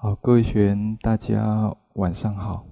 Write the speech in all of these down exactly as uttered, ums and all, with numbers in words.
好，各位学员，大家晚上好。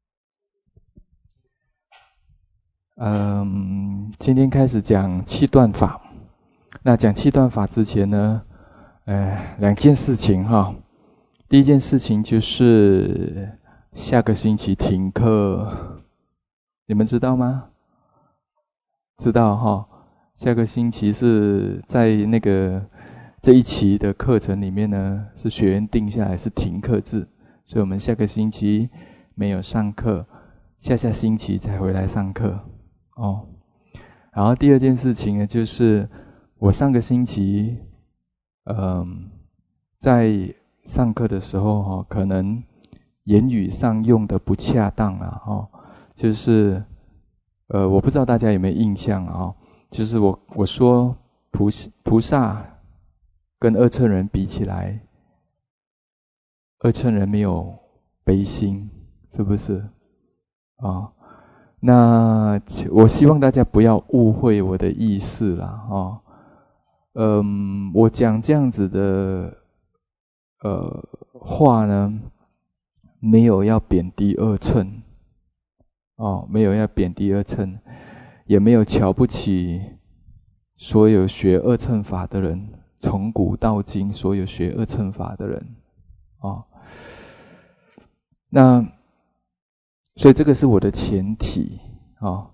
嗯，今天开始讲气断法。那讲气断法之前呢，呃，两件事情哈。第一件事情就是下个星期停课，你们知道吗？知道哈。下个星期是在那个这一期的课程里面呢，是学员定下来是停课制，所以我们下个星期没有上课，下下星期才回来上课哦。然后第二件事情呢，就是我上个星期，嗯，在上课的时候哈，可能言语上用的不恰当啊，哈，就是呃，我不知道大家有没有印象啊，就是我我说菩菩萨跟二乘人比起来，二乘人没有悲心，是不是？啊，那我希望大家不要误会我的意思啦，啊，嗯，我讲这样子的呃话呢，没有要贬低二乘，哦，没有要贬低二乘，也没有瞧不起所有学二乘法的人。从古到今，所有学二乘法的人，哦，那所以这个是我的前提啊，哦，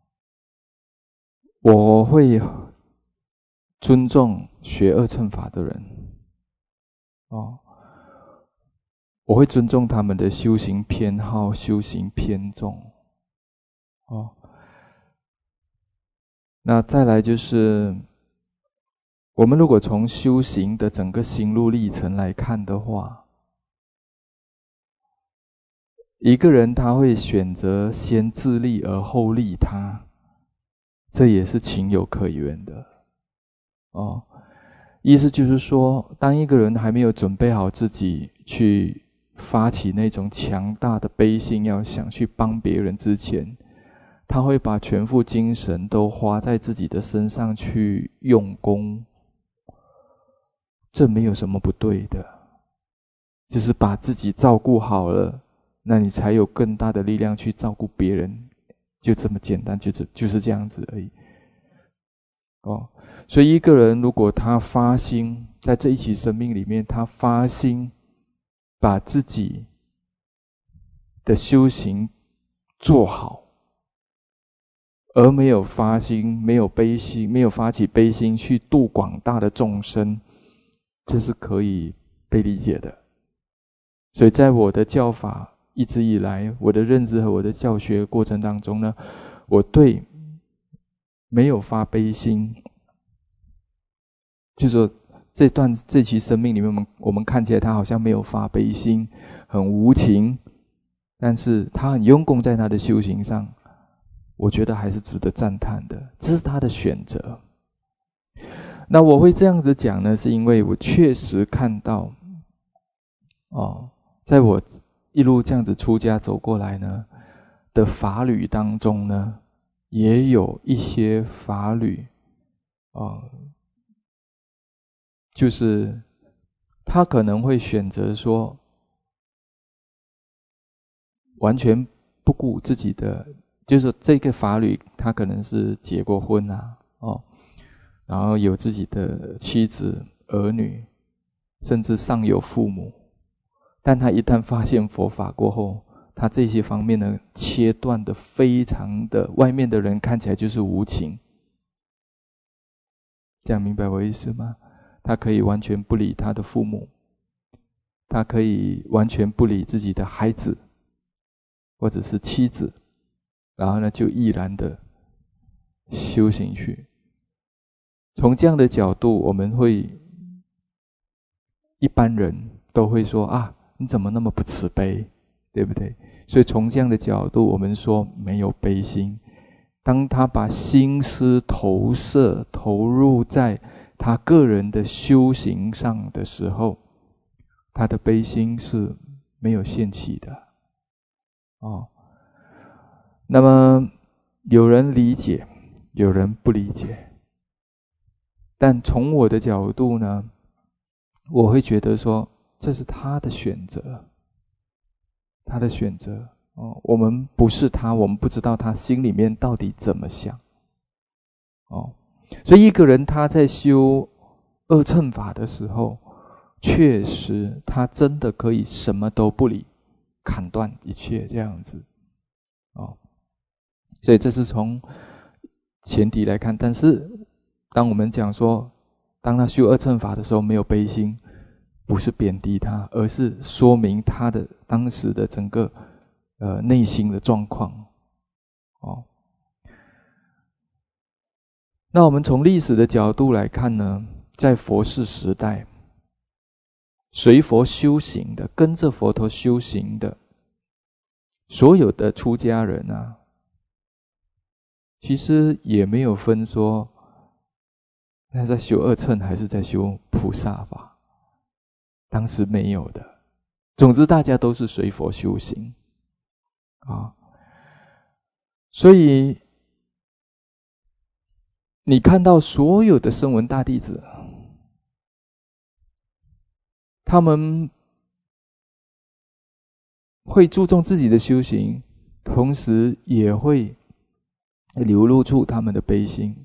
我会尊重学二乘法的人，哦，我会尊重他们的修行偏好、修行偏重，哦，那再来就是。我们如果从修行的整个心路历程来看的话，一个人他会选择先自利而后利他，这也是情有可原的。哦，意思就是说，当一个人还没有准备好自己去发起那种强大的悲心，要想去帮别人之前，他会把全副精神都花在自己的身上去用功。这没有什么不对的，就是把自己照顾好了，那你才有更大的力量去照顾别人，就这么简单，就是就是这样子而已。哦，所以一个人如果他发心，在这一期生命里面，他发心把自己的修行做好，而没有发心，没有悲心，没有发起悲心去度广大的众生，这是可以被理解的。所以在我的教法一直以来，我的认知和我的教学过程当中呢，我对没有发悲心，就是说这段这期生命里面，我们我们看起来他好像没有发悲心，很无情，但是他很用功在他的修行上，我觉得还是值得赞叹的，这是他的选择。那我会这样子讲呢，是因为我确实看到，哦，在我一路这样子出家走过来呢的法侣当中呢，也有一些法侣，哦，就是他可能会选择说，完全不顾自己的，就是这个法侣他可能是结过婚啊，哦。然后有自己的妻子、儿女，甚至上有父母，但他一旦发现佛法过后，他这些方面呢切断的非常的，外面的人看起来就是无情。这样明白我意思吗？他可以完全不理他的父母，他可以完全不理自己的孩子，或者是妻子，然后呢就毅然的修行去。从这样的角度，我们会一般人都会说啊，你怎么那么不慈悲，对不对？所以从这样的角度，我们说没有悲心。当他把心思投射投入在他个人的修行上的时候，他的悲心是没有现起的。哦，那么有人理解，有人不理解。但从我的角度呢，我会觉得说， 这是他的选择，他的选择哦。我们不是他，我们不知道他心里面到底怎么想哦。所以一个人他在修二乘法的时候，确实他真的可以什么都不理，砍断一切这样子哦。所以这是从前提来看。但是当我们讲说，当他修二乘法的时候没有悲心，不是贬低他，而是说明他的当时的整个呃内心的状况哦。那我们从历史的角度来看呢，在佛世时代，随佛修行的，跟着佛陀修行的所有的出家人啊，其实也没有分说他在修二乘还是在修菩萨法，当时没有的。总之大家都是随佛修行啊。所以你看到所有的声闻大弟子，他们会注重自己的修行，同时也会流露出他们的悲心。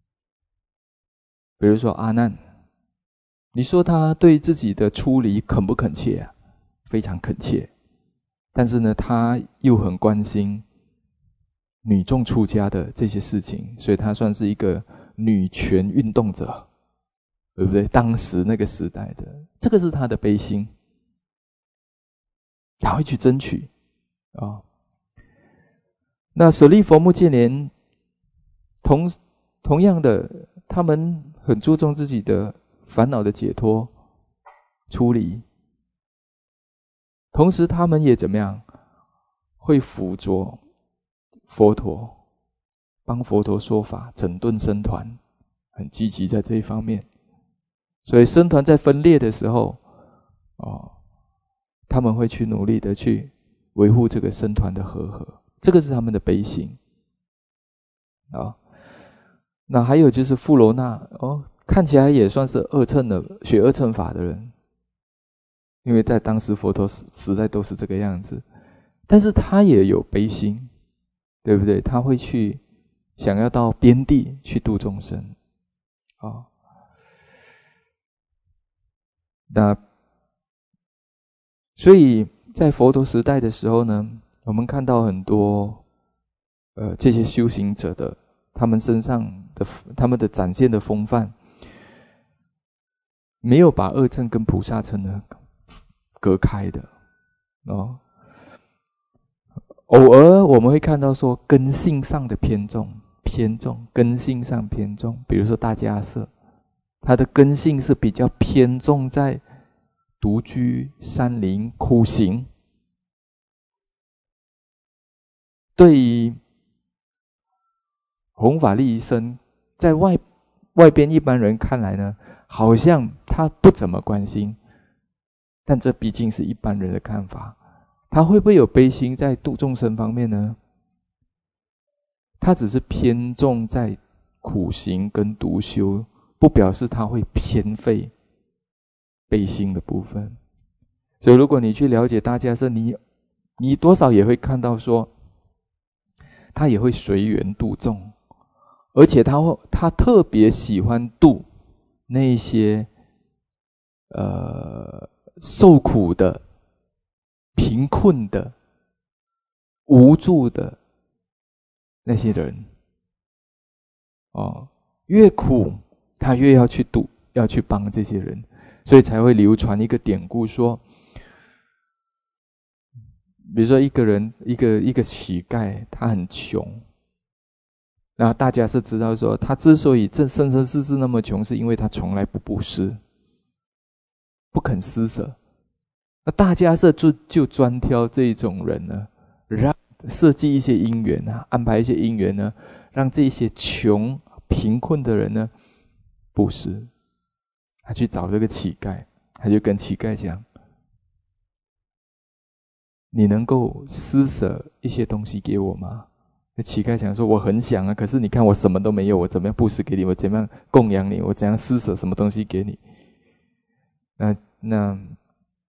比如说阿难，你说他对自己的出离恳不恳切啊？非常恳切。但是呢，他又很关心女众出家的这些事情，所以他算是一个女权运动者，对不对？当时那个时代的，这个是他的悲心，他会去争取啊、哦。那舍利弗、目犍连同同样的，他们很注重自己的烦恼的解脱、出离，同时他们也怎么样？会辅佐佛陀，帮佛陀说法，整顿僧团，很积极在这一方面。所以僧团在分裂的时候，哦，他们会去努力的去维护这个僧团的和合，这个是他们的悲心。啊，那还有就是富罗那哦，看起来也算是二乘的学二乘法的人，因为在当时佛陀时代都是这个样子，但是他也有悲心，对不对？他会去想要到边地去度众生啊、哦。那所以在佛陀时代的时候呢，我们看到很多呃这些修行者的他们身上的他们的展现的风范，没有把二乘跟菩萨乘呢隔开的哦。偶尔我们会看到说根性上的偏重，偏重根性上偏重，比如说大迦叶，他的根性是比较偏重在独居山林苦行。对于弘法利益生，在外外边一般人看来呢，好像他不怎么关心，但这毕竟是一般人的看法。他会不会有悲心在度众生方面呢？他只是偏重在苦行跟独修，不表示他会偏废悲心的部分。所以如果你去了解大迦叶，你你多少也会看到说，他也会随缘度众，而且他会他特别喜欢度那些呃受苦的、贫困的、无助的那些人。哦，越苦他越要去度，要去帮这些人，所以才会流传一个典故说，比如说一个人，一个一个乞丐，他很穷，然后大家是知道说，他之所以这生生世世那么穷，是因为他从来不布施，不肯施舍。那大家是就就专挑这种人呢，让设计一些因缘啊，安排一些因缘呢，让这些穷贫困的人呢布施。他去找这个乞丐，他就跟乞丐讲，你能够施舍一些东西给我吗？那乞丐想说，我很想啊，可是你看我什么都没有，我怎么样布施给你？我怎么样供养你？我怎样施舍什么东西给你？那那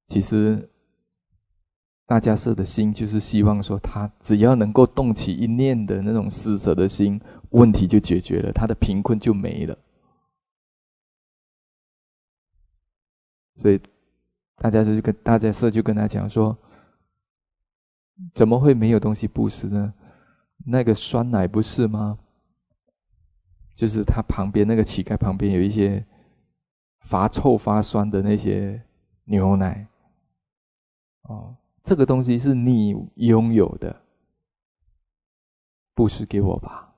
其实大迦叶的心就是希望说，他只要能够动起一念的那种施舍的心，问题就解决了，他的贫困就没了。所以大迦叶就跟大迦叶就跟他讲说，怎么会没有东西布施呢？那个酸奶不是吗？就是他旁边那个乞丐旁边有一些发臭发酸的那些牛奶，哦，这个东西是你拥有的，布施给我吧。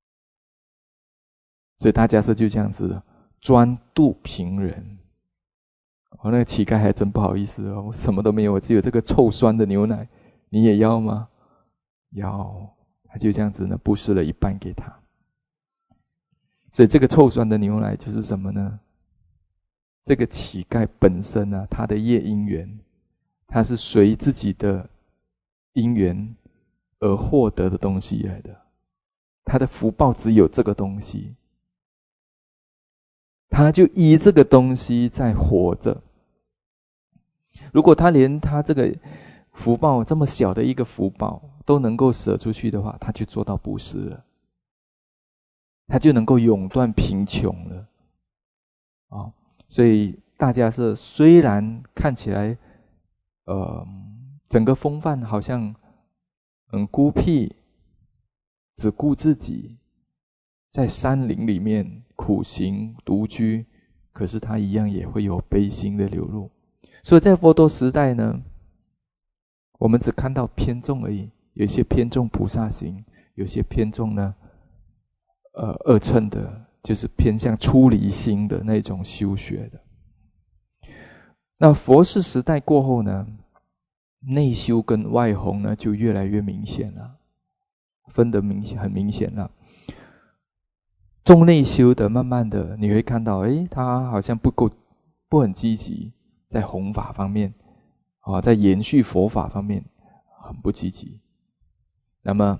所以大迦叶就这样子的专度贫人。哦，那个乞丐还真不好意思哦，我什么都没有，我只有这个臭酸的牛奶，你也要吗？要，他就这样子呢，布施了一半给他。所以这个臭酸的牛奶就是什么呢？这个乞丐本身啊，他的业因缘，他是随自己的因缘而获得的东西来的，他的福报只有这个东西，他就依这个东西在活着。如果他连他这个福报这么小的一个福报都能够舍出去的话，他就做到布施了，他就能够永断贫穷了。哦，所以大迦叶虽然看起来呃，整个风范好像很孤僻，只顾自己，在山林里面苦行独居，可是他一样也会有悲心的流露。所以在佛陀时代呢，我们只看到偏重而已，有些偏重菩萨行，有些偏重呢呃二乘的，就是偏向出离心的那种修学的。那佛世时代过后呢，内修跟外弘呢就越来越明显了，分得明显很明显了。重内修的，慢慢的你会看到，诶，他好像不够，不很积极，在弘法方面，啊，在延续佛法方面很不积极。那么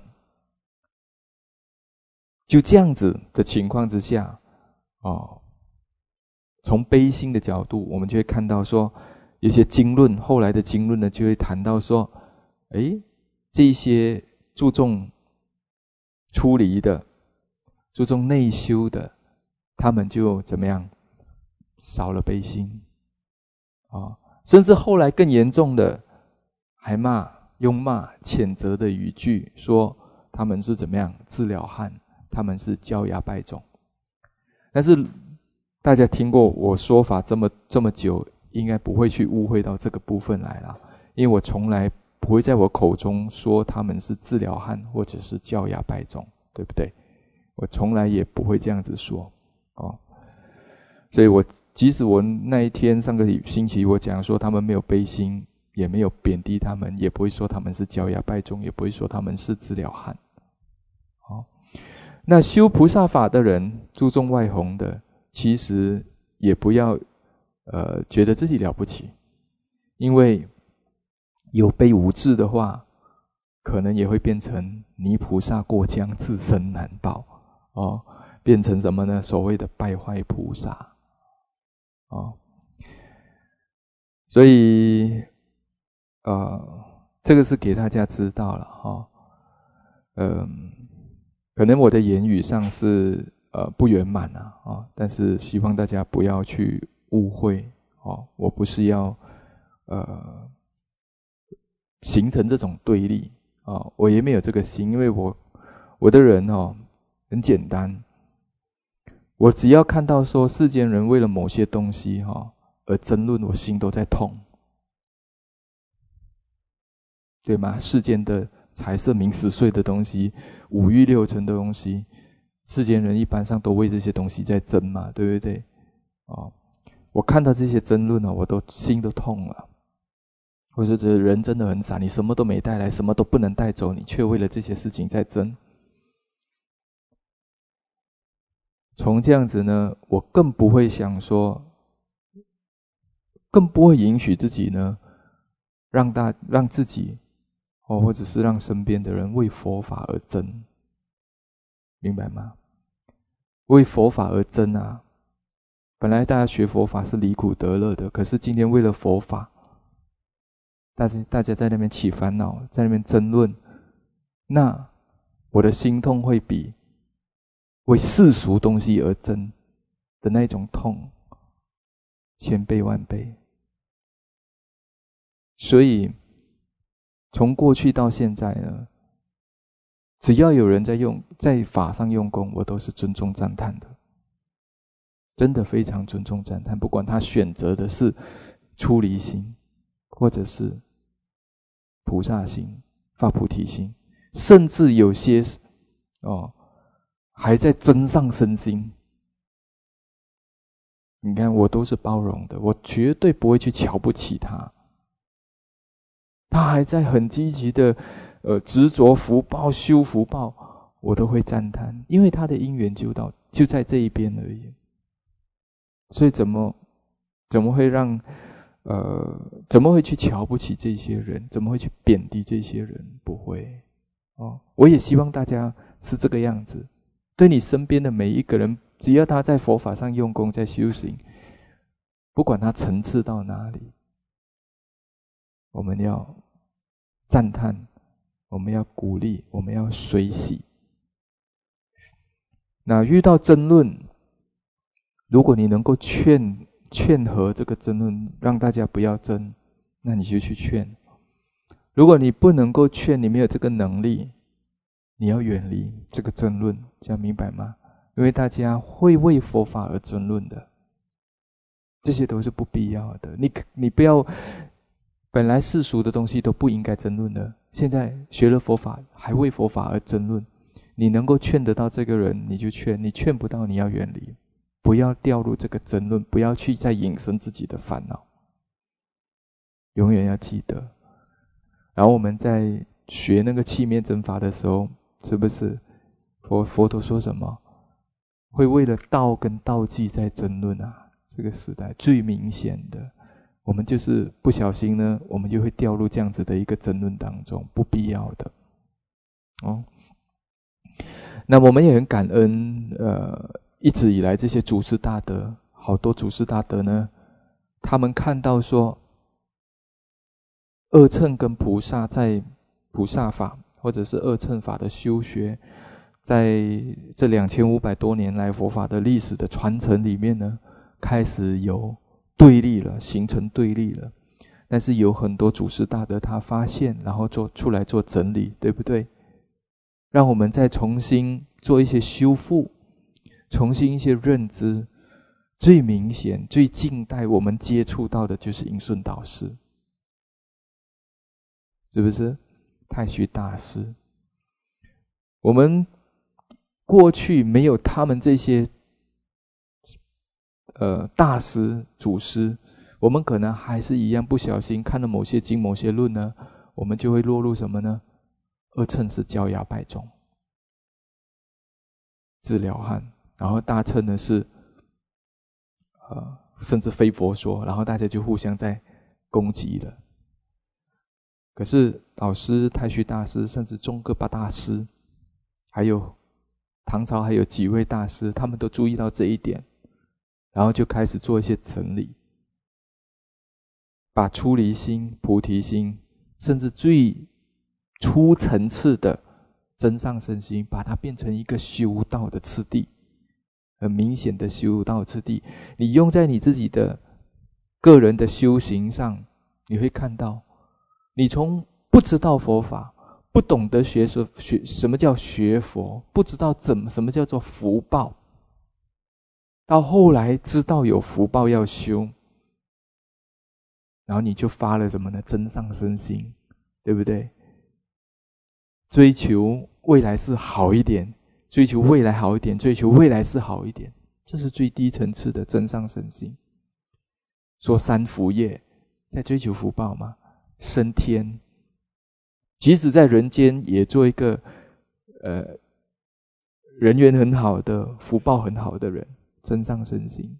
就这样子的情况之下，哦，从悲心的角度，我们就会看到说，有些经论，后来的经论呢，就会谈到说，诶，这些注重出离的，注重内修的，他们就怎么样，少了悲心，啊、哦，甚至后来更严重的，还骂、用骂、谴责的语句，说他们是怎么样自了汉，他们是教牙败种。但是大家听过我说法这么这么久，应该不会去误会到这个部分来了，因为我从来不会在我口中说他们是自了汉或者是教牙败种，对不对？我从来也不会这样子说哦。所以我即使我那一天上个星期我讲说他们没有悲心，也没有贬低他们，也不会说他们是教牙败种，也不会说他们是自了汉。哦，那修菩萨法的人，注重外弘的，其实也不要呃觉得自己了不起，因为有悲无智的话，可能也会变成泥菩萨过江自身难保哦，变成什么呢？所谓的败坏菩萨哦。所以呃，这个是给大家知道了哈、哦。嗯，可能我的言语上是呃不圆满啊，哦，但是希望大家不要去误会哦，我不是要呃形成这种对立啊、哦，我也没有这个心，因为我我的人哦很简单，我只要看到说世间人为了某些东西哈、哦、而争论，我心都在痛，对吗？世间的财色名食睡的东西，五欲六尘的东西，世间人一般上都为这些东西在争嘛，对不对？哦，我看到这些争论呢，我都心都痛了。我就觉得人真的很傻，你什么都没带来，什么都不能带走，你却为了这些事情在争。从这样子呢，我更不会想说，更不会允许自己呢，让大让自己。哦，或者是让身边的人为佛法而争，明白吗？为佛法而争啊！本来大家学佛法是离苦得乐的，可是今天为了佛法， 大家大家在那边起烦恼，在那边争论，那我的心痛会比为世俗东西而争的那种痛千倍万倍。所以从过去到现在呢，只要有人在用在法上用功，我都是尊重赞叹的，真的非常尊重赞叹。不管他选择的是出离心，或者是菩萨心、发菩提心，甚至有些哦还在增上身心。你看，我都是包容的，我绝对不会去瞧不起他。他还在很积极的呃执着福报、修福报，我都会赞叹，因为他的因缘就到就在这一边而已。所以怎么怎么会让呃怎么会去瞧不起这些人？怎么会去贬低这些人？不会哦。我也希望大家是这个样子，对你身边的每一个人，只要他在佛法上用功，在修行，不管他层次到哪里，我们要赞叹，我们要鼓励，我们要随喜。那遇到争论，如果你能够劝劝和这个争论，让大家不要争，那你就去劝。如果你不能够劝，你没有这个能力，你要远离这个争论，这样明白吗？因为大家会为佛法而争论的，这些都是不必要的。你你不要，本来世俗的东西都不应该争论的，现在学了佛法还为佛法而争论，你能够劝得到这个人你就劝，你劝不到你要远离，不要掉入这个争论，不要去再引申自己的烦恼，永远要记得。然后我们在学那个气灭真法的时候，是不是佛佛陀说什么？会为了道跟道济在争论啊！这个时代最明显的，我们就是不小心呢，我们就会掉入这样子的一个争论当中，不必要的哦。那我们也很感恩，呃，一直以来这些祖师大德，好多祖师大德呢，他们看到说，二乘跟菩萨在菩萨法或者是二乘法的修学，在这两千五百多年来佛法的历史的传承里面呢，开始有对立了，形成对立了。但是有很多祖师大德他发现，然后做出来做整理，对不对？让我们再重新做一些修复，重新一些认知。最明显、最近代我们接触到的就是印顺导师，是不是？太虚大师，我们过去没有他们这些呃大师祖师，我们可能还是一样不小心看了某些经某些论呢，我们就会落入什么呢？二乘是骄牙败种，自了汉，然后大乘呢是呃甚至非佛说，然后大家就互相在攻击了。可是导师太虚大师，甚至宗喀巴大师，还有唐朝还有几位大师，他们都注意到这一点，然后就开始做一些整理，把出离心、菩提心，甚至最初层次的真上身心，把它变成一个修道的次第，很明显的修道次第。你用在你自己的个人的修行上，你会看到，你从不知道佛法，不懂得学说学什么叫学佛，不知道怎么什么叫做福报，到后来知道有福报要修，然后你就发了什么呢？真上身心，对不对？追求未来是好一点，追求未来好一点，追求未来是好一点，这是最低层次的真上身心。说三福业，在追求福报嘛，升天，即使在人间也做一个呃人缘很好的、福报很好的人，真上身心。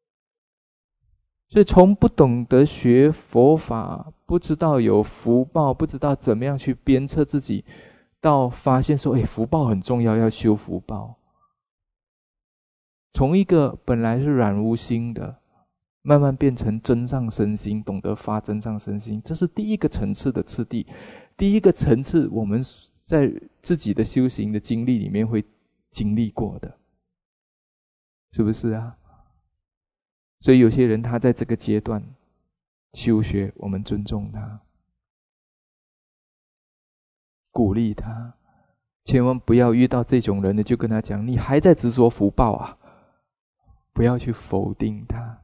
所以从不懂得学佛法，不知道有福报，不知道怎么样去鞭策自己，到发现说，哎，福报很重要，要修福报。从一个本来是软无心的， 慢慢变成真上身心，懂得发真上身心，这是第一个层次的次第。第一个层次，我们在自己的修行的经历里面会经历过的，是不是啊？所以有些人他在这个阶段修学，我们尊重他，鼓励他，千万不要遇到这种人呢，就跟他讲，你还在执着福报啊，不要去否定他，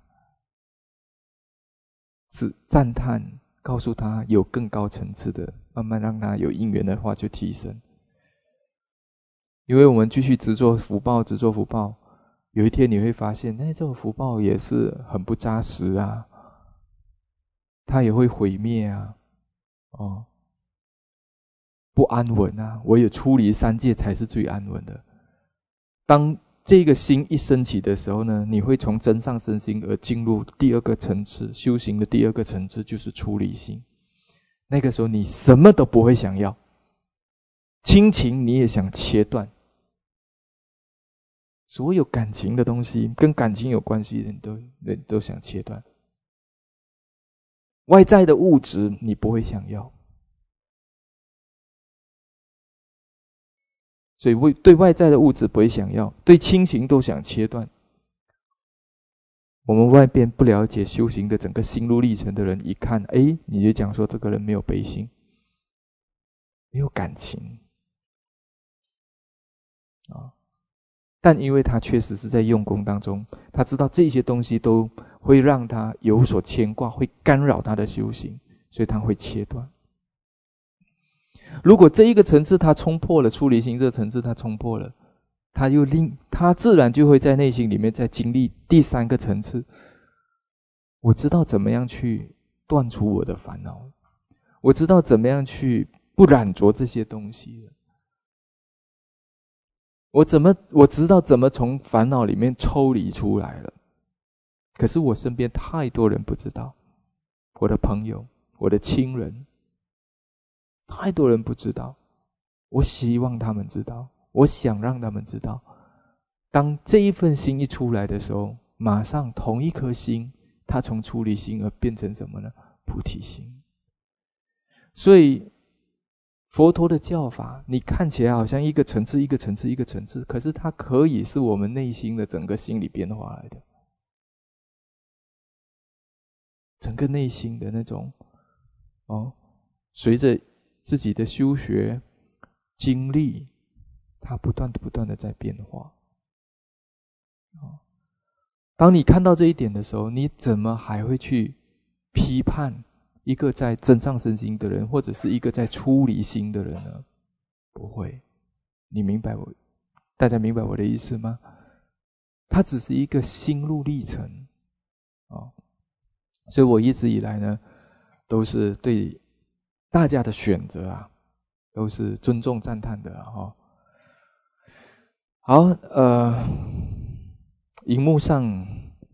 只赞叹，告诉他有更高层次的，慢慢让他有因缘的话就提升。因为我们继续执着福报，执着福报，有一天你会发现，哎，这种福报也是很不扎实啊，它也会毁灭啊，哦，不安稳啊，唯有出离三界才是最安稳的。当这个心一升起的时候呢，你会从真上身心而进入第二个层次，修行的第二个层次就是出离心。那个时候你什么都不会想要，亲情你也想切断，所有感情的东西，跟感情有关系的人都人都想切断。外在的物质你不会想要，所以对外在的物质不会想要，对亲情都想切断。我们外边不了解修行的整个心路历程的人，一看，哎，你就讲说这个人没有悲心，没有感情啊。但因为他确实是在用功当中，他知道这些东西都会让他有所牵挂，会干扰他的修行，所以他会切断。如果这一个层次他冲破了，出离心这个层次他冲破了，他又令他自然就会在内心里面再经历第三个层次。我知道怎么样去断除我的烦恼，我知道怎么样去不染着这些东西了。我怎么我知道怎么从烦恼里面抽离出来了。可是我身边太多人不知道，我的朋友，我的亲人，太多人不知道。我希望他们知道，我想让他们知道。当这一份心一出来的时候，马上同一颗心，它从出离心而变成什么呢？菩提心。所以佛陀的教法，你看起来好像一个层次一个层次一个层次，可是它可以是我们内心的整个心理变化来的，整个内心的那种哦，随着自己的修学经历，它不断的不断的在变化。哦，当你看到这一点的时候，你怎么还会去批判一个在真上身心的人，或者是一个在出离心的人呢？不会。你明白我，大家明白我的意思吗？它只是一个心路历程，哦，所以我一直以来呢，都是对大家的选择啊，都是尊重赞叹的啊。哦，好，呃，荧幕上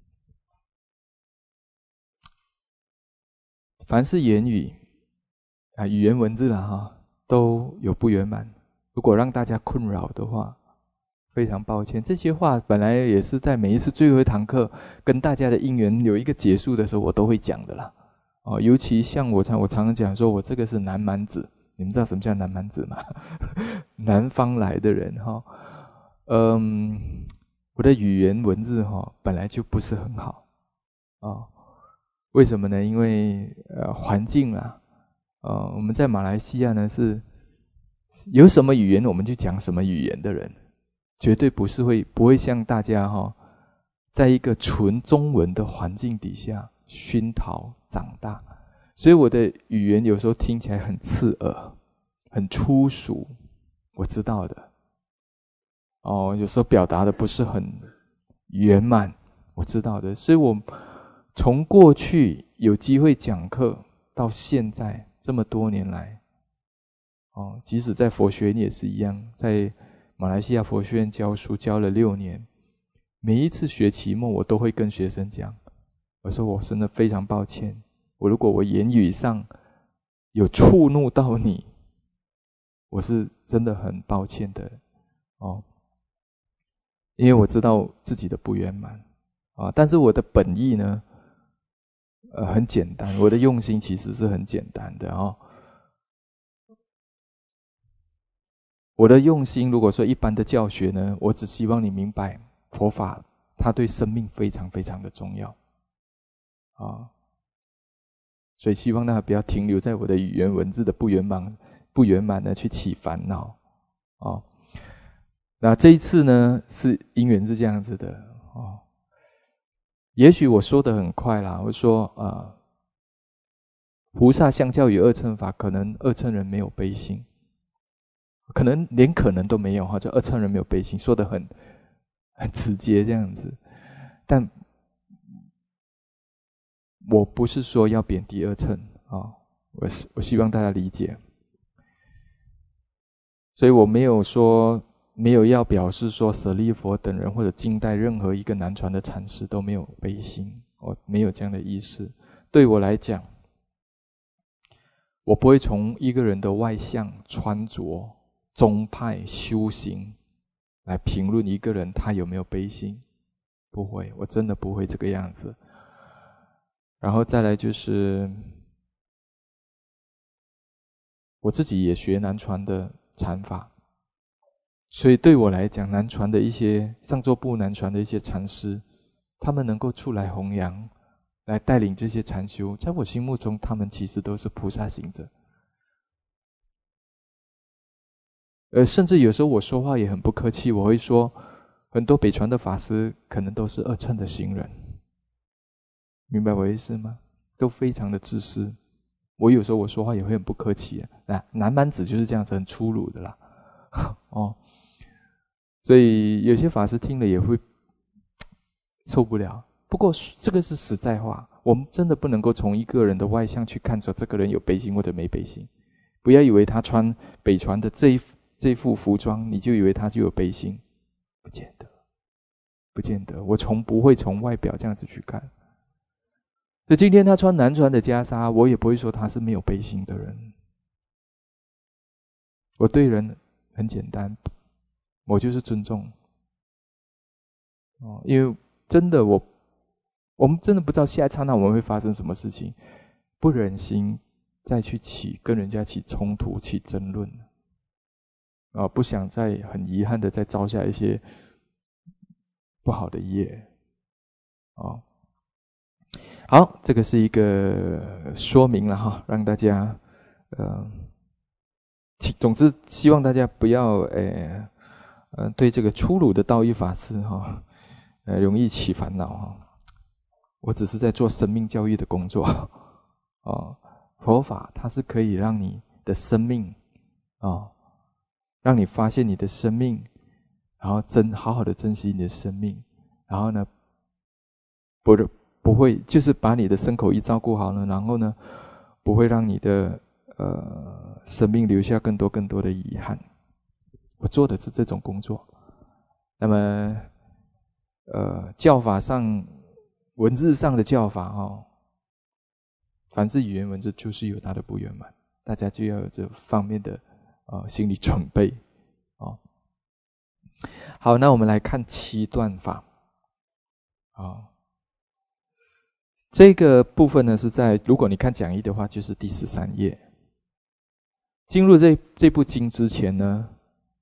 凡是言语啊，语言文字啦哈，都有不圆满。如果让大家困扰的话，非常抱歉。这些话本来也是在每一次最后一堂课跟大家的因缘有一个结束的时候，我都会讲的啦。哦，尤其像我常我常常讲说，我这个是南蛮子，你们知道什么叫南蛮子吗？南方来的人哈，嗯，我的语言文字哈本来就不是很好啊。为什么呢？因为呃环境啊，呃我们在马来西亚呢是有什么语言我们就讲什么语言的人，绝对不是会不会像大家哈，在一个纯中文的环境底下熏陶长大，所以我的语言有时候听起来很刺耳，很粗俗，我知道的。哦，有时候表达的不是很圆满，我知道的。所以我从过去有机会讲课到现在这么多年来，哦，即使在佛学院也是一样，在马来西亚佛学院教书教了六年，每一次学期末我都会跟学生讲，我说我真的非常抱歉，我如果我言语上有触怒到你，我是真的很抱歉的哦，因为我知道自己的不圆满啊，但是我的本意呢， 呃很简单，我的用心其实是很简单的哦。我的用心，如果说一般的教学呢，我只希望你明白佛法，它对生命非常非常的重要啊，所以希望大家不要停留在我的语言文字的不圆满、不圆满的去起烦恼啊。那这一次呢，是因缘是这样子的哦。也许我说的很快啦，我说啊、呃，菩萨相较于二乘法，可能二乘人没有悲心。可能连可能都没有哈，这二乘人没有悲心，说得很很直接这样子。但我不是说要贬低二乘啊，我我希望大家理解。所以我没有说没有要表示说舍利弗等人或者近代任何一个南传的禅师都没有悲心，我没有这样的意思。对我来讲，我不会从一个人的外相、穿着、宗派、修行来评论一个人他有没有悲心，不会，我真的不会这个样子。然后再来就是我自己也学南传的禅法，所以对我来讲，南传的一些上座部南传的一些禅师，他们能够出来弘扬，来带领这些禅修，在我心目中他们其实都是菩萨行者。呃，甚至有时候我说话也很不客气，我会说很多北传的法师可能都是二乘的行人，明白我意思吗？都非常的自私。我有时候我说话也会很不客气啊，南蛮子就是这样子，很粗鲁的啦。哦，所以有些法师听了也会受不了。不过这个是实在话，我们真的不能够从一个人的外相去看说这个人有悲心或者没悲心。不要以为他穿北传的这一这副服装，你就以为他就有悲心，不见得，不见得。我从不会从外表这样子去看。所以今天他穿南传的袈裟，我也不会说他是没有悲心的人。我对人很简单，我就是尊重。哦，因为真的我，我们真的不知道下一刹那我们会发生什么事情，不忍心再去起跟人家起冲突、起争论。啊，不想再很遗憾的再招下一些不好的业，啊，好，这个是一个说明了哈，让大家，呃，总之希望大家不要呃呃对这个粗鲁的道义法师哈，呃容易起烦恼哈。我只是在做生命教育的工作，啊，佛法它是可以让你的生命啊。让你发现你的生命，然后珍好好的珍惜你的生命，然后呢，不不会就是把你的身口意照顾好了，然后呢，不会让你的呃生命留下更多更多的遗憾。我做的是这种工作。那么，呃，教法上文字上的教法哦，凡是语言文字就是有它的不圆满，大家就要有这方面的。啊，心理准备哦。好，那我们来看七段法啊。这个部分呢是在如果你看讲义的话，就是第十三页。进入这这部经之前呢，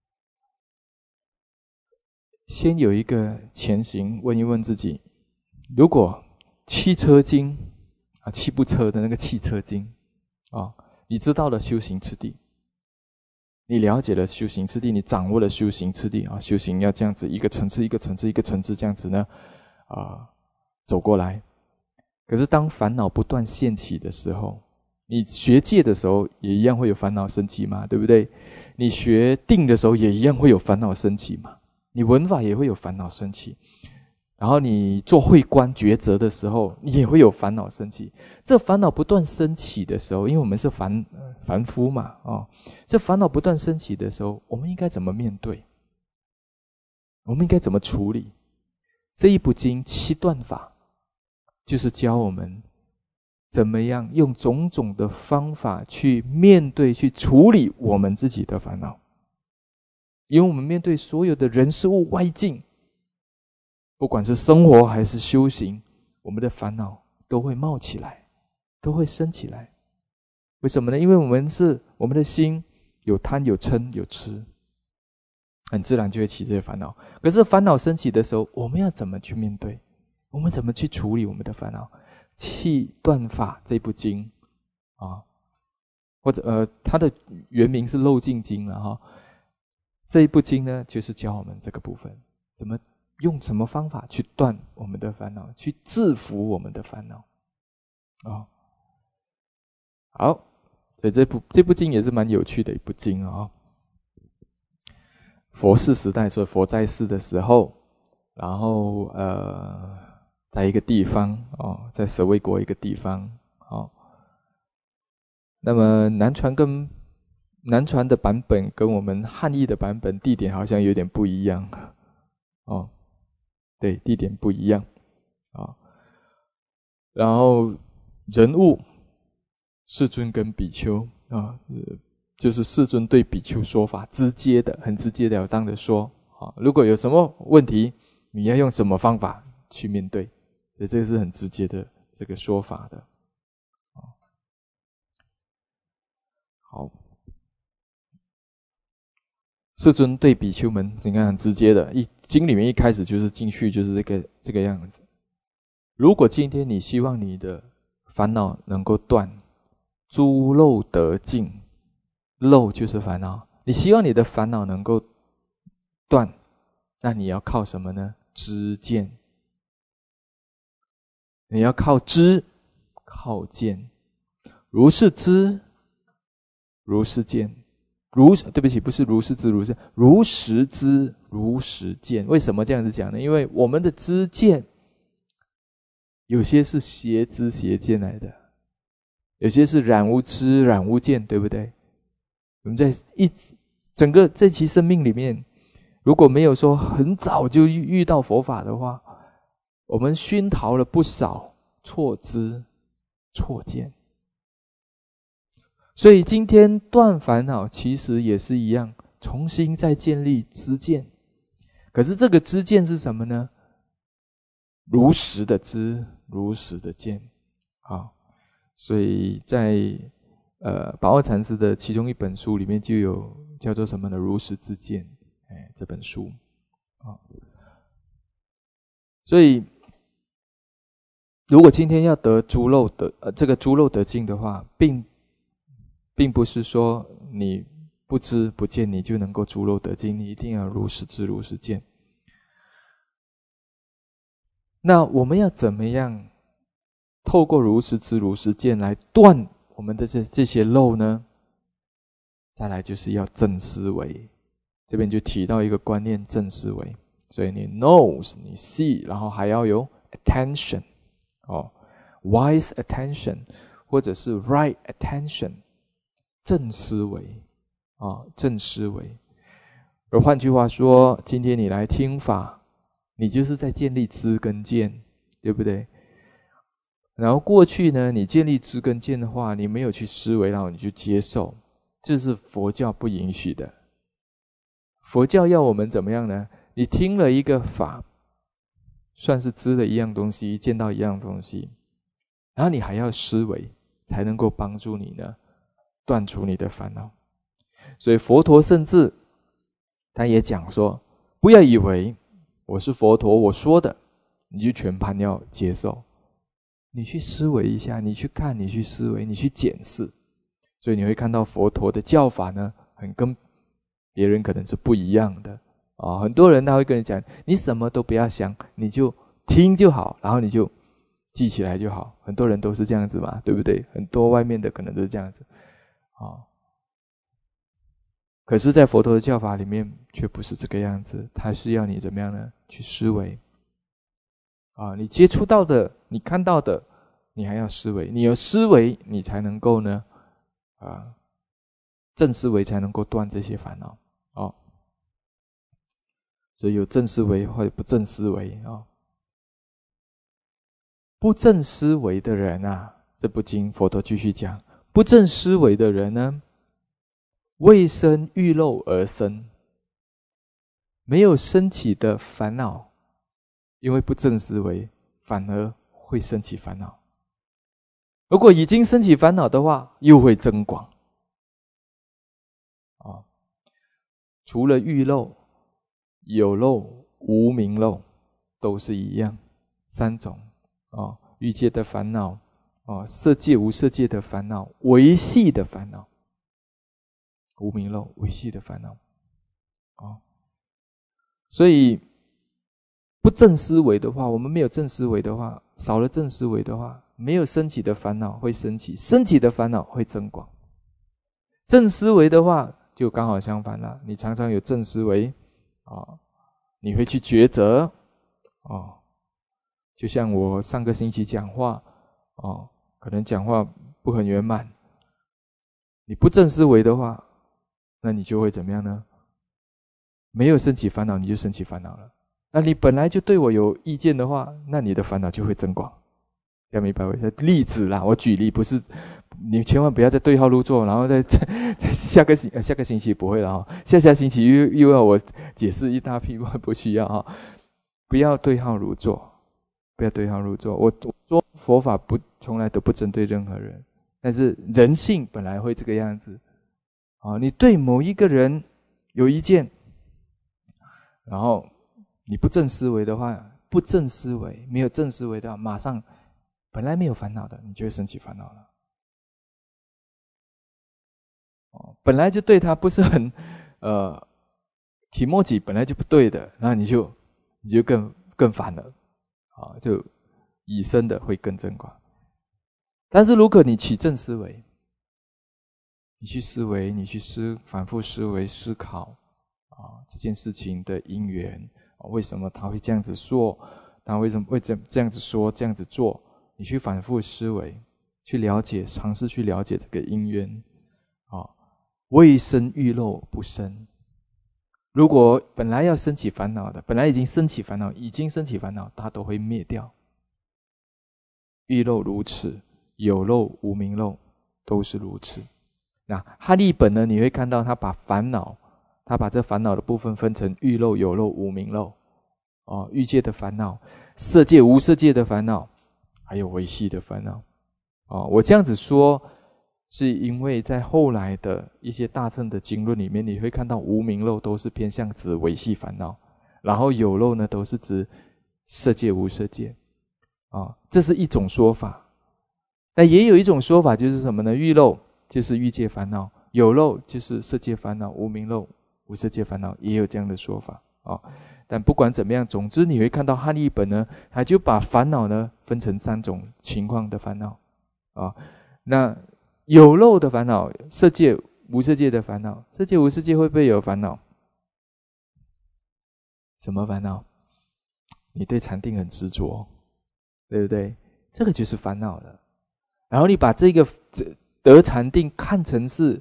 先有一个前行，问一问自己：如果汽车经啊，汽步车的那个汽车经啊，你知道了修行次第。你了解了修行次第，你掌握了修行次第啊，修行要这样子一个层次一个层次一个层次这样子呢，啊，走过来。可是当烦恼不断现起的时候，你学戒的时候也一样会有烦恼升起嘛，对不对？你学定的时候也一样会有烦恼升起嘛，你闻法也会有烦恼升起。然后你做慧观抉择的时候，你也会有烦恼升起。这烦恼不断升起的时候，因为我们是凡凡夫嘛，哦，这烦恼不断升起的时候，我们应该怎么面对？我们应该怎么处理？这一部经七段法，就是教我们怎么样用种种的方法去面对、去处理我们自己的烦恼。因为我们面对所有的人事物外境，不管是生活还是修行，我们的烦恼都会冒起来，都会升起来。为什么呢？因为我们是我们的心有贪有嗔有痴，很自然就会起这些烦恼。可是烦恼升起的时候，我们要怎么去面对？我们怎么去处理我们的烦恼？气断法这部经啊，或者呃，它的原名是漏尽经了哈。这一部经呢，就是教我们这个部分，怎么用什么方法去断我们的烦恼，去制服我们的烦恼啊。好，所以这部这部经也是蛮有趣的一部经啊。佛世时代，所以佛在世的时候，然后呃，在一个地方哦，在舍卫国一个地方哦。那么南传跟南传的版本跟我们汉译的版本地点好像有点不一样哦，对，地点不一样啊、哦。然后人物，世尊跟比丘啊、哦，就是世尊对比丘说法，直接的、很直截了当的说啊、哦，如果有什么问题，你要用什么方法去面对，所以这个是很直接的这个说法的。好，世尊对比丘们，你看很直接的，一经里面一开始就是进去就是这个这个样子。如果今天你希望你的烦恼能够断，诸漏得尽，漏就是烦恼，你希望你的烦恼能够断，那你要靠什么呢？知见，你要靠知，靠见，如是知，如是见。如对不起，不是如是知如是如实知如实见。为什么这样子讲呢？因为我们的知见有些是邪知邪见来的，有些是染污知染污见，对不对？我们在一整个这期生命里面，如果没有说很早就遇到佛法的话，我们熏陶了不少错知错见。所以今天断烦恼其实也是一样，重新再建立知见。可是这个知见是什么呢？如实的知，如实的见啊。所以在呃宝沃禅师的其中一本书里面就有叫做什么呢？如实知见，哎，这本书啊。所以如果今天要得诸漏得呃这个诸漏得尽的话，并并不是说你不知不见你就能够诸漏得尽，你一定要如实知如实见。那我们要怎么样透过如实知如实见来断我们的这这些漏呢？再来就是要正思维，这边就提到一个观念，正思维。所以你 knows 你 see， 然后还要有 attention 哦 wise attention 或者是 right attention，正思维啊，正思维。而换句话说，今天你来听法，你就是在建立知跟见，对不对？然后过去呢，你建立知跟见的话，你没有去思维，然后你就接受，这是佛教不允许的。佛教要我们怎么样呢？你听了一个法，算是知了一样东西，见到一样东西，然后你还要思维，才能够帮助你呢断除你的烦恼。所以佛陀甚至他也讲说，不要以为我是佛陀我说的你就全盘要接受，你去思维一下，你去看，你去思维，你去检视。所以你会看到佛陀的教法呢，很跟别人可能是不一样的啊。很多人他会跟你讲，你什么都不要想，你就听就好，然后你就记起来就好。很多人都是这样子嘛，对不对？很多外面的可能都是这样子啊。可是在佛陀的教法里面却不是这个样子，他是要你怎么样呢？去思维啊，你接触到的，你看到的，你还要思维，你有思维你才能够呢啊，正思维才能够断这些烦恼哦。所以有正思维或者不正思维啊、哦，不正思维的人啊，这部经佛陀继续讲，不正思维的人呢，未生欲漏而生，没有升起的烦恼，因为不正思维，反而会升起烦恼如果已经升起烦恼的话，又会增广。啊，除了欲漏、有漏、无明漏，都是一样，三种啊，欲界的烦恼，啊，色界无色界的烦恼，维系的烦恼，无明漏维系的烦恼，啊，所以不正思维的话，我们没有正思维的话，少了正思维的话，没有升起的烦恼会升起，升起的烦恼会增广。正思维的话，就刚好相反了。你常常有正思维啊，你会去抉择啊。就像我上个星期讲话啊，可能讲话不很圆满。你不正思维的话，那你就会怎么样呢？没有升起烦恼，你就升起烦恼了。那你本来就对我有意见的话，那你的烦恼就会增广。这样明白我的例子啦，我举例，不是你千万不要再对号入座，然后再再下个星、呃、下个星期不会了哈，下下星期又又要我解释一大批，不需要哈，不要对号入座，不要对号入座。我说佛法不从来都不针对任何人，但是人性本来会这个样子啊。你对某一个人有意见，然后你不正思维的话，不正思维，没有正思维的话，马上。本来没有烦恼的，你就会升起烦恼了。哦，本来就对他不是很，呃，提莫吉本来就不对的，那你就你就更更烦了，啊，就以身的会更增广。但是如果你起正思维，你去思维，你去思反复思维思考啊，这件事情的因缘，为什么他会这样子说？他为什么会这这样子说？这样子做？你去反复思维，去了解，尝试去了解这个因缘，啊，未生欲漏不生。如果本来要升起烦恼的，本来已经升起烦恼，已经升起烦恼，它都会灭掉。欲漏如此，有漏、无明漏都是如此。那哈利本呢？你会看到他把烦恼，他把这烦恼的部分分成欲漏、有漏、无明漏。哦，欲界的烦恼，色界、无色界的烦恼。还有维系的烦恼，哦，我这样子说，是因为在后来的一些大乘的经论里面，你会看到无明漏都是偏向指维系烦恼，然后有漏呢都是指色界、无色界，啊、哦，这是一种说法。那也有一种说法就是什么呢？欲漏就是欲界烦恼，有漏就是色界烦恼，无明漏、无色界烦恼，也有这样的说法啊。哦，但不管怎么样，总之你会看到汉译本呢，他就把烦恼呢分成三种情况的烦恼啊。那有漏的烦恼，色界、无色界的烦恼，色界、无色界会不会有烦恼？什么烦恼？你对禅定很执着，对不对？这个就是烦恼了。然后你把这个得禅定看成是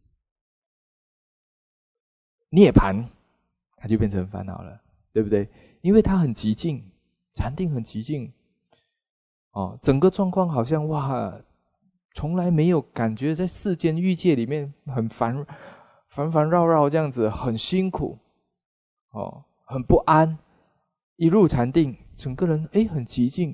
涅槃，它就变成烦恼了。对不对？因为它很极静，禅定很极静，哦，整个状况好像哇，从来没有感觉在世间欲界里面很烦烦烦绕绕这样子，很辛苦，哦，很不安。一入禅定，整个人哎很极静，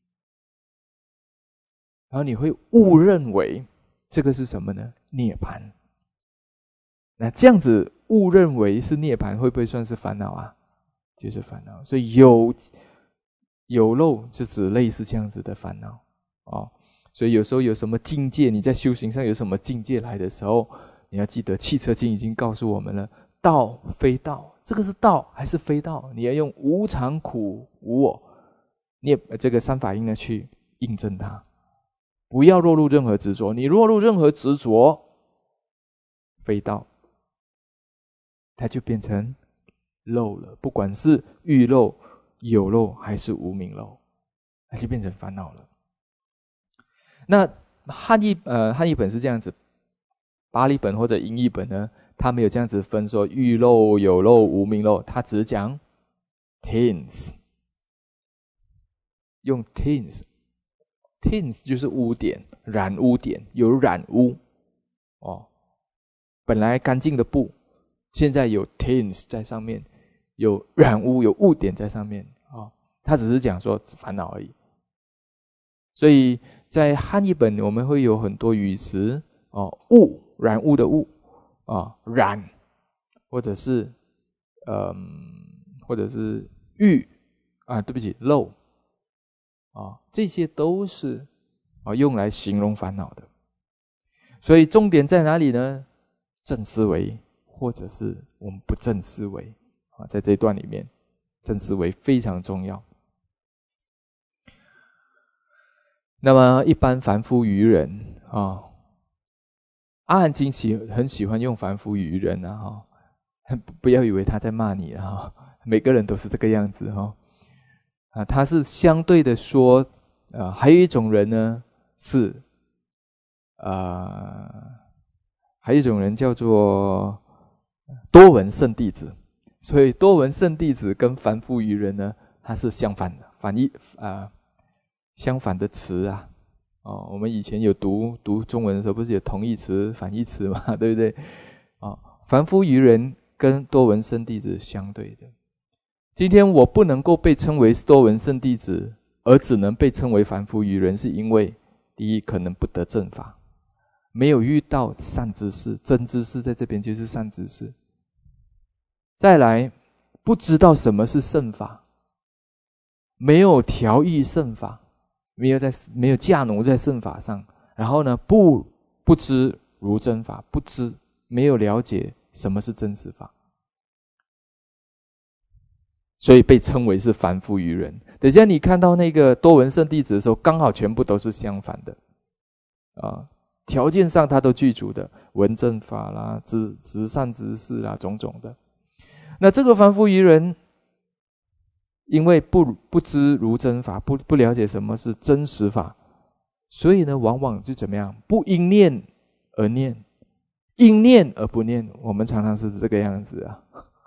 然后你会误认为这个是什么呢？涅槃。那这样子误认为是涅槃，会不会算是烦恼啊？就是烦恼。所以有有漏是指类似这样子的烦恼哦。所以有时候有什么境界，你在修行上有什么境界来的时候，你要记得汽车经已经告诉我们了，道非道，这个是道还是非道？你要用无常、苦、无我，涅这个三法印呢去印证它，不要落入任何执着。你落入任何执着，非道，它就变成漏了，不管是欲漏、有漏还是无明漏，它就变成烦恼了。那汉译呃汉译本是这样子，巴利本或者英译本呢，它没有这样子分说欲漏、有漏、无明漏，它只讲 tins， 用 tins， tins 就是污点、染污点，有染污哦。本来干净的布，现在有 tins 在上面，有染污、有污点在上面啊、哦。它只是讲说烦恼而已。 所以在汉译本我们会有很多语词哦，物染物的物啊，染或者是嗯或者是欲啊，对不起漏啊，这些都是啊用来形容烦恼的。所以重点在哪里呢？正思维或者是我们不正思维啊，在这一段里面，正思维非常重要。那么一般凡夫愚人啊，阿含经喜很喜欢用凡夫愚人啊，哈，不要以为他在骂你啊，每个人都是这个样子哈。啊，他是相对的说，啊，还有一种人呢是，呃，还有一种人叫做多闻圣弟子，所以多闻圣弟子跟凡夫愚人呢，它是相反的，反义啊、呃，相反的词啊。哦，我们以前有读读中文的时候，不是有同义词、反义词嘛，对不对？哦，凡夫愚人跟多闻圣弟子相对的。今天我不能够被称为多闻圣弟子，而只能被称为凡夫愚人，是因为第一可能不得正法，没有遇到善知识，真知识在这边就是善知识。再来，不知道什么是圣法，没有调御圣法，没有在没有驾奴在圣法上，然后呢，不不知如真法，不知没有了解什么是真实法，所以被称为是凡夫愚人。等一下你看到那个多闻圣弟子的时候，刚好全部都是相反的啊，条件上他都具足的，闻正法啦、直直善知识啦，种种的。那这个凡夫愚人，因为不不知如真法，不不了解什么是真实法，所以呢，往往就怎么样？不因念而念，因念而不念。我们常常是这个样子啊。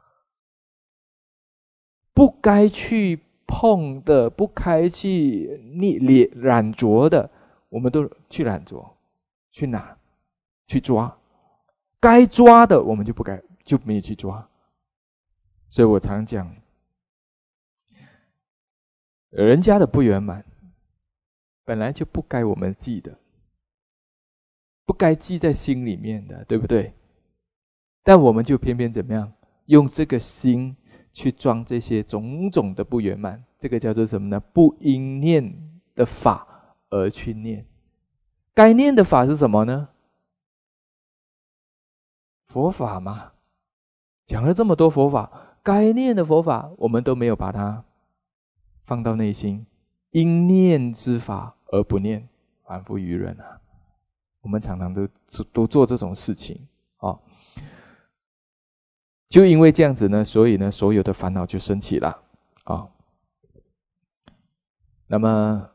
不该去碰的，不该去捏染着的，我们都去染着，去拿，去抓。该抓的，我们就不该，就没有去抓。所以我常讲，人家的不圆满，本来就不该我们记的，不该记在心里面的，对不对？但我们就偏偏怎么样，用这个心去装这些种种的不圆满，这个叫做什么呢？不因念的法而去念。该念的法是什么呢？佛法嘛，讲了这么多佛法，该念的佛法我们都没有把它放到内心，因念之法而不念，凡夫愚人啊！我们常常都都做这种事情哦。就因为这样子呢，所以呢，所有的烦恼就升起了啊、哦。那么，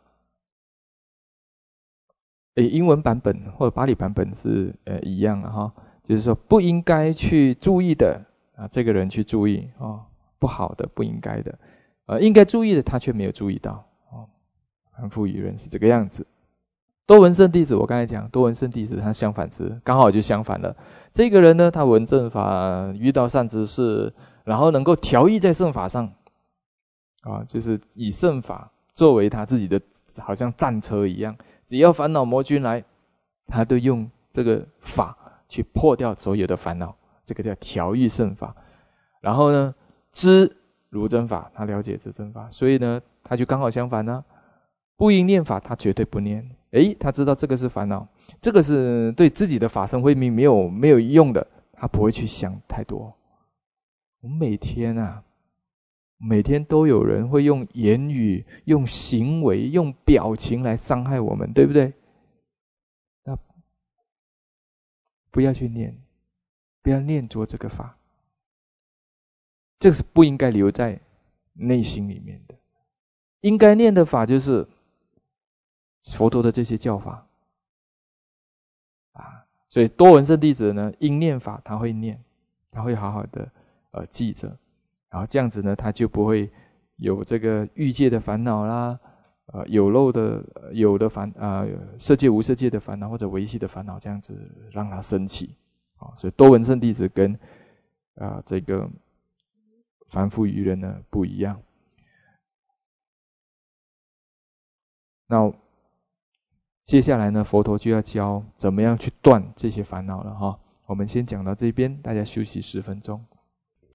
诶，英文版本或者巴利版本是呃一样的哈、哦，就是说不应该去注意的啊，这个人去注意哦，不好的不应该的，呃，应该注意的他却没有注意到哦。凡夫愚人是这个样子。多闻圣弟子，我刚才讲，多闻圣弟子他相反之，刚好就相反了。这个人呢，他闻正法，遇到善知识，然后能够调御在圣法上，啊，就是以圣法作为他自己的，好像战车一样，只要烦恼魔君来，他都用这个法去破掉所有的烦恼，这个叫调御圣法。然后呢，知如真法，他了解这真法，所以呢，他就刚好相反呢，不应念法，他绝对不念。诶，他知道这个是烦恼，这个是对自己的法身慧命没有没有用的，他不会去想太多。我们每天啊，每天都有人会用言语、用行为、用表情来伤害我们，对不对？那不要去念，不要念着这个法，这个是不应该留在内心里面的。应该念的法就是佛陀的这些教法啊，所以多闻圣弟子呢，因念法他会念，他会好好的呃记着，然后这样子呢，他就不会有这个欲界的烦恼啦，呃有漏的有的烦啊、呃、色界无色界的烦恼或者维系的烦恼，这样子让他升起啊、哦，所以多闻圣弟子跟啊、呃、这个凡夫愚人呢不一样。那接下来呢，佛陀就要教怎么样去断这些烦恼了哈。我们先讲到这边，大家休息十分钟。